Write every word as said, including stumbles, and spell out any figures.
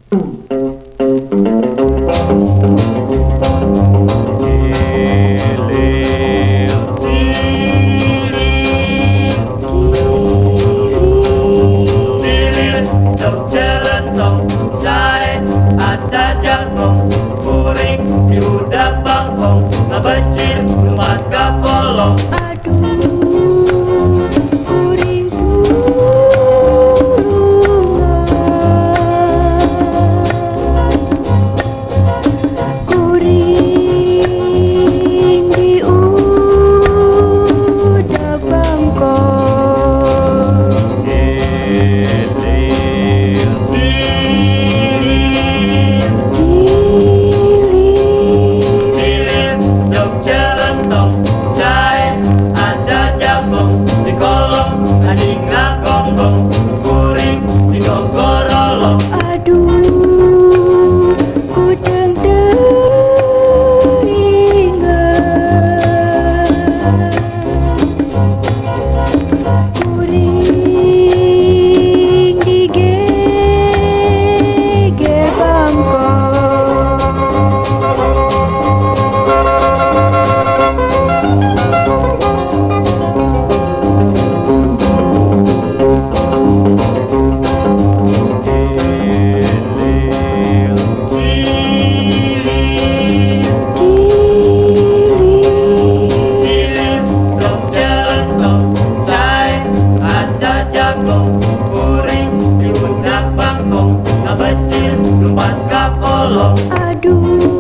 Becil, lumat kapolong. Aduh, kuring kuring di udah bangkok. Dilir, dilir, dok jelentong, saya asa jabong di kolong, aning ngakonggong, kuring di konggorolong. Aduh, ku teringat kuring di gege bangkok. Kuring di undak bangkong, na becil, lumat kapolong. Aduh,